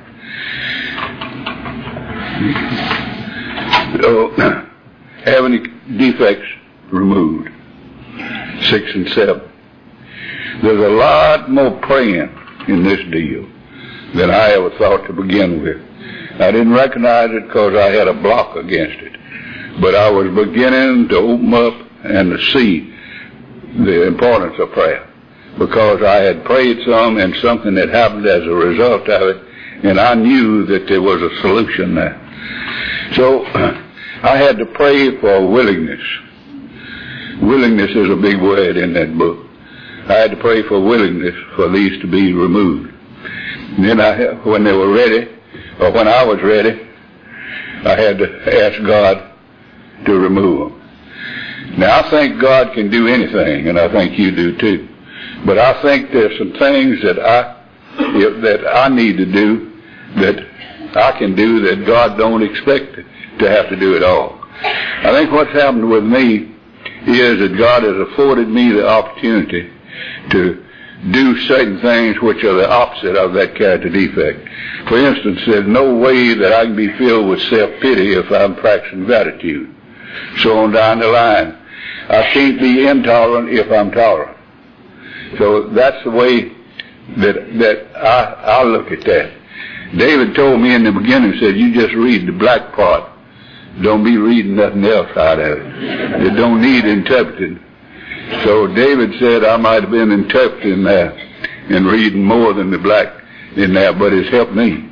So, having defects removed, six and seven. There's a lot more praying in this deal than I ever thought to begin with. I didn't recognize it because I had a block against it. But I was beginning to open up and to see the importance of prayer, because I had prayed some and something had happened as a result of it, and I knew that there was a solution there. So I had to pray for willingness. Willingness is a big word in that book. I had to pray for willingness for these to be removed. And then I, when they were ready, or when I was ready, I had to ask God to remove them. Now, I think God can do anything, and I think you do too. But I think there's some things that I that I need to do that I can do that God don't expect to have to do it all. I think what's happened with me is that God has afforded me the opportunity to do certain things which are the opposite of that character defect. For instance, there's no way that I can be filled with self-pity if I'm practicing gratitude. So on down the line. I can't be intolerant if I'm tolerant. So that's the way that that I, I look at that. David told me in the beginning, said, you just read the black part. Don't be reading nothing else out of it. It don't need interpreting. So David said I might have been interpreting there and reading more than the black in there, but it's helped me.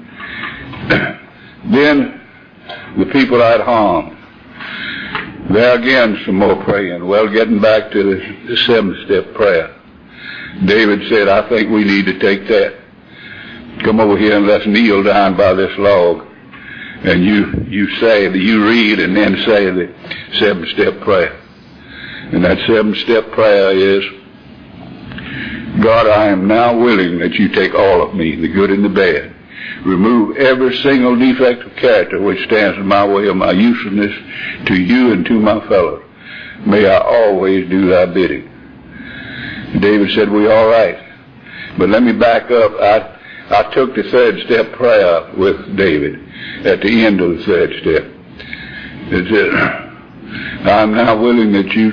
Then the people I'd harmed. There again, some more praying. Well, getting back to the, the seven-step prayer. David said, I think we need to take that. Come over here and let's kneel down by this log. And you, you say, you read and then say the seven-step prayer. And that seven-step prayer is, God, I am now willing that you take all of me, the good and the bad. Remove every single defect of character which stands in my way of my usefulness to you and to my fellows. May I always do thy bidding. David said, we're all right. But let me back up. I, I took the third step prayer with David at the end of the third step. It said, I'm now willing that you,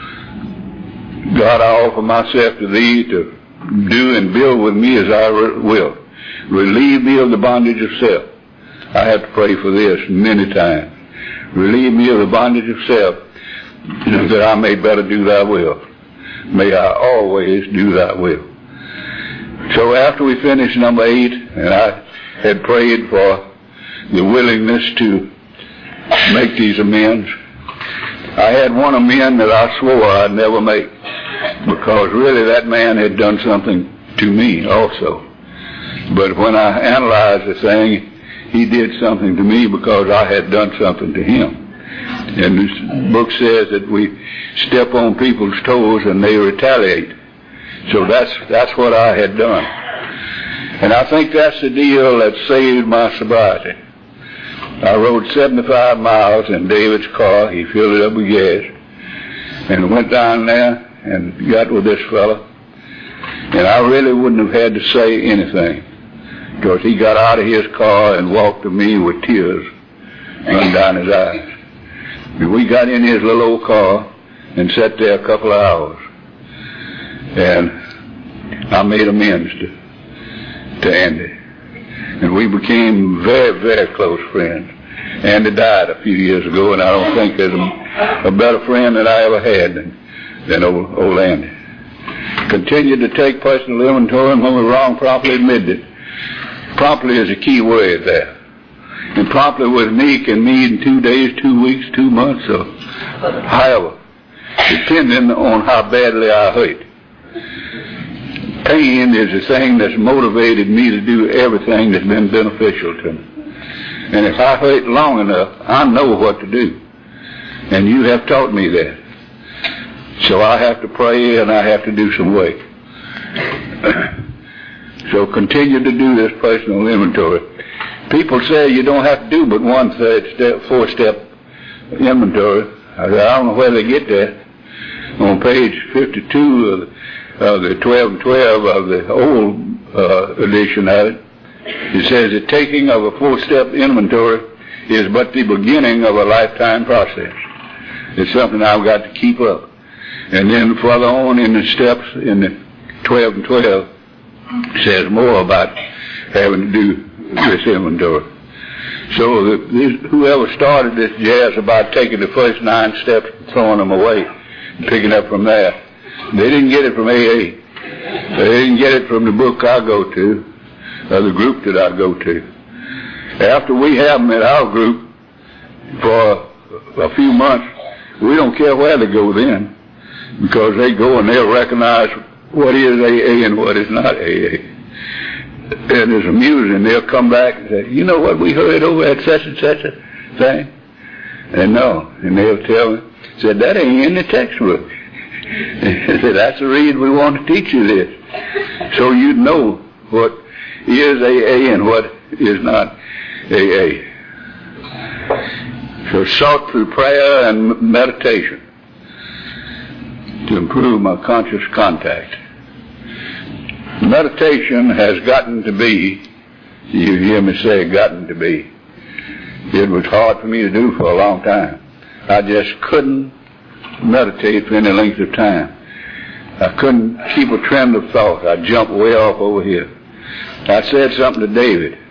God, I offer myself to thee to do and build with me as I will. Relieve me of the bondage of self. I have to pray for this many times. Relieve me of the bondage of self, that I may better do thy will. May I always do thy will. So after we finished number eight, and I had prayed for the willingness to make these amends, I had one amend that I swore I'd never make, because really that man had done something to me also. But when I analyzed the thing, he did something to me because I had done something to him. And this book says that we step on people's toes and they retaliate. So that's that's what I had done. And I think that's the deal that saved my sobriety. I rode seventy-five miles in David's car. He filled it up with gas. And went down there and got with this fella. And I really wouldn't have had to say anything, because he got out of his car and walked to me with tears running down his eyes. We got in his little old car and sat there a couple of hours. And I made amends to, to Andy. And we became very, very close friends. Andy died a few years ago, and I don't think there's a, a better friend that I ever had than, than old, old Andy. Continued to take personal inventory, and when we were wrong, promptly admitted it. Promptly is a key word there. And promptly with me can mean two days, two weeks, two months, or however, depending on how badly I hurt. Pain is the thing that's motivated me to do everything that's been beneficial to me. And if I hurt long enough, I know what to do. And you have taught me that. So I have to pray and I have to do some work. So continue to do this personal inventory. People say you don't have to do but one third step, four step inventory. I don't know where they get that. On page fifty-two of the, of the twelve and twelve of the old uh, edition of it, it says the taking of a four step inventory is but the beginning of a lifetime process. It's something I've got to keep up. And then further on in the steps, in the twelve and twelve, says more about having to do this inventory. So the, this, whoever started this jazz about taking the first nine steps and throwing them away and picking up from there, they didn't get it from A A. They didn't get it from the book I go to, or the group that I go to. After we have them at our group for a few months, we don't care where they go then, because they go and they'll recognize what is A A and what is not A A. And it's amusing. They'll come back and say, you know what we heard over at such and such a thing? And no. And they'll tell me, said, that ain't in the textbook. I said, that's the reason we want to teach you this. So you know what is A A and what is not A A. So sought through prayer and meditation to improve my conscious contact. Meditation has gotten to be, you hear me say gotten to be, it was hard for me to do for a long time. I just couldn't meditate for any length of time. I couldn't keep a trend of thought. I'd jump way off over here. I said something to David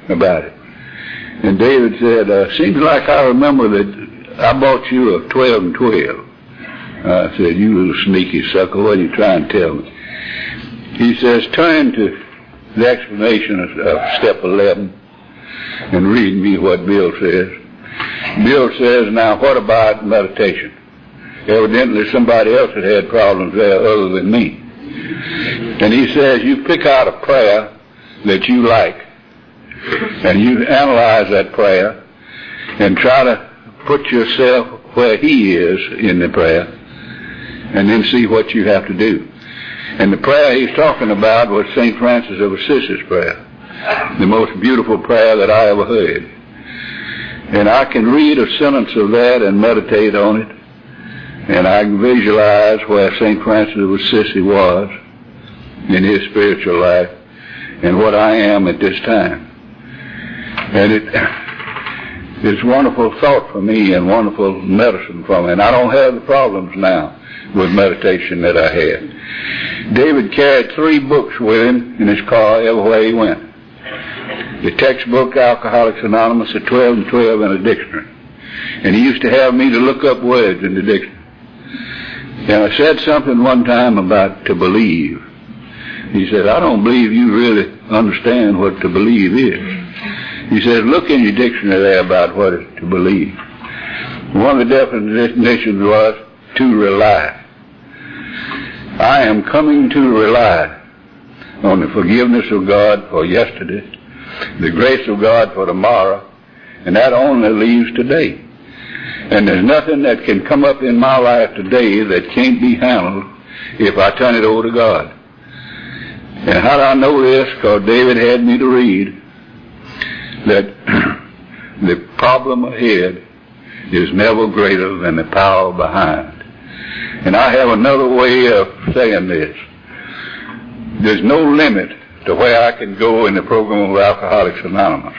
about it. And David said, uh, seems like I remember that I bought you a twelve and twelve. I said, you little sneaky sucker, what are you trying to tell me? He says, turn to the explanation of, of step eleven and read me what Bill says. Bill says, now what about meditation? Evidently somebody else had had problems there other than me. And he says, you pick out a prayer that you like, and you analyze that prayer and try to put yourself where he is in the prayer, and then see what you have to do. And the prayer he's talking about was Saint Francis of Assisi's prayer, the most beautiful prayer that I ever heard. And I can read a sentence of that and meditate on it, and I can visualize where Saint Francis of Assisi was in his spiritual life and what I am at this time. And it, it's wonderful thought for me and wonderful medicine for me. And I don't have the problems now with meditation that I had. David carried three books with him in his car everywhere he went. The textbook, Alcoholics Anonymous, a twelve and twelve, and a dictionary. And he used to have me to look up words in the dictionary. And I said something one time about to believe. He said, I don't believe you really understand what to believe is. He says, look in your dictionary there about what is to believe. One of the definitions was to rely. I am coming to rely on the forgiveness of God for yesterday, the grace of God for tomorrow, and that only leaves today. And there's nothing that can come up in my life today that can't be handled if I turn it over to God. And how do I know this? Because David had me to read that the problem ahead is never greater than the power behind. And I have another way of saying this. There's no limit to where I can go in the program of Alcoholics Anonymous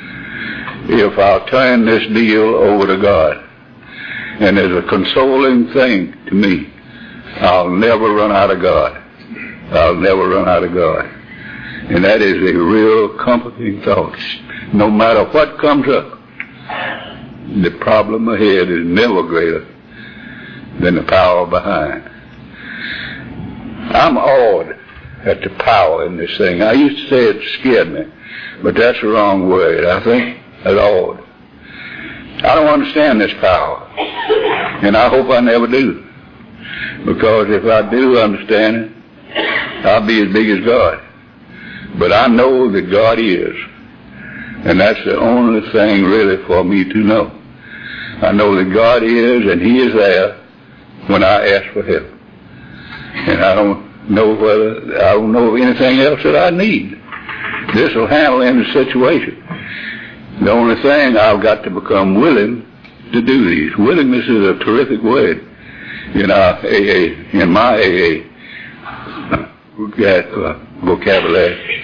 if I'll turn this deal over to God. And there's a consoling thing to me. I'll never run out of God. I'll never run out of God. And that is a real comforting thought. No matter what comes up, the problem ahead is never greater than the power behind. I'm awed at the power in this thing. I used to say it scared me, but that's the wrong word. I think it's awed. I don't understand this power, and I hope I never do, because if I do understand it, I'll be as big as God. But I know that God is, and that's the only thing really for me to know. I know that God is, and He is there when I ask for help. And I don't know whether, I don't know of anything else that I need. This will handle any situation. The only thing, I've got to become willing to do these. Willingness is a terrific word in our A A, in my A A vocabulary.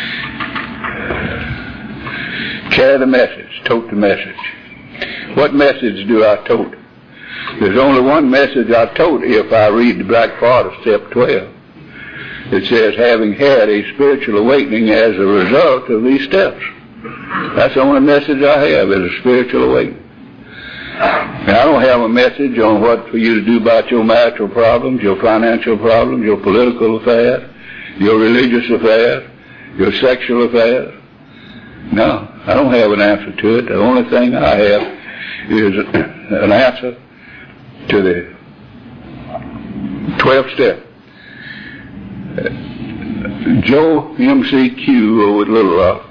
Carry the message, tote the message. What message do I tote? There's only one message I tote if I read the Black Part of Step twelve. It says, having had a spiritual awakening as a result of these steps. That's the only message I have, is a spiritual awakening. And I don't have a message on what for you to do about your marital problems, your financial problems, your political affairs, your religious affairs, your sexual affairs. No, I don't have an answer to it. The only thing I have is an answer to the twelfth step. Joe M C Q over at Little Rock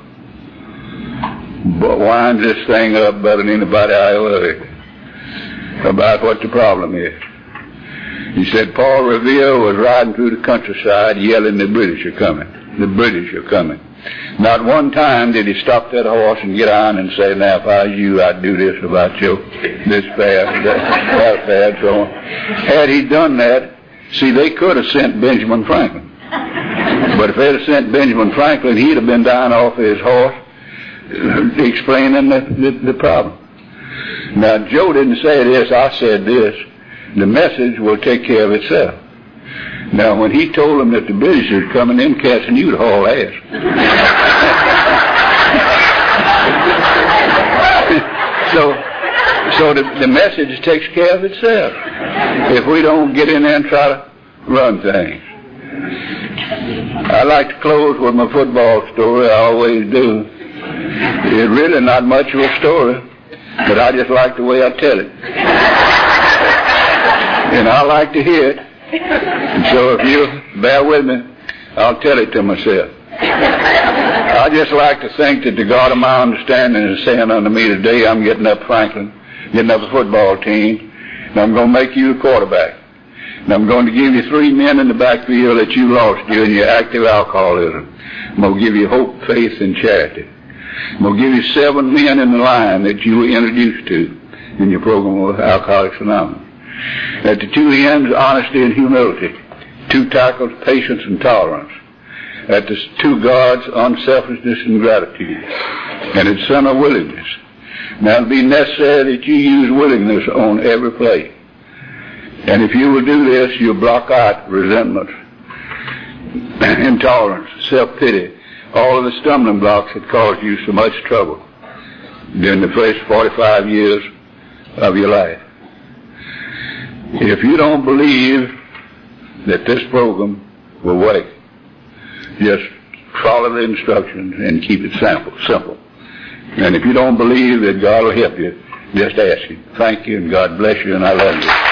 winds this thing up better than anybody I ever heard about what the problem is. He said Paul Revere was riding through the countryside yelling, the British are coming, the British are coming. Not one time did he stop that horse and get on and say, now if I was you, I'd do this about you, this fad, that fad, so on. Had he done that, see, they could have sent Benjamin Franklin. But if they'd have sent Benjamin Franklin, he'd have been down off his horse explaining the, the, the problem. Now, Joe didn't say this, I said this. The message will take care of itself. Now, when he told them that the British was coming, them cats knew to haul ass. So, so the, the message takes care of itself if we don't get in there and try to run things. I like to close with my football story. I always do. It's really not much of a story, but I just like the way I tell it. And I like to hear it. And so if you bear with me, I'll tell it to myself. I just like to think that the God of my understanding is saying unto me today, I'm getting up Franklin, getting up a football team, and I'm going to make you a quarterback. And I'm going to give you three men in the backfield that you lost during your active alcoholism. I'm going to give you hope, faith, and charity. I'm going to give you seven men in the line that you were introduced to in your program with Alcoholics Anonymous. At the two ends, honesty and humility. Two tackles, patience and tolerance. At the two guards, unselfishness and gratitude. And at center, willingness. Now, it'll be necessary that you use willingness on every play. And if you will do this, you'll block out resentment, intolerance, self-pity, all of the stumbling blocks that caused you so much trouble during the first forty-five years of your life. If you don't believe that this program will work, just follow the instructions and keep it simple. simple. And if you don't believe that God will help you, just ask Him. Thank you, and God bless you, and I love you.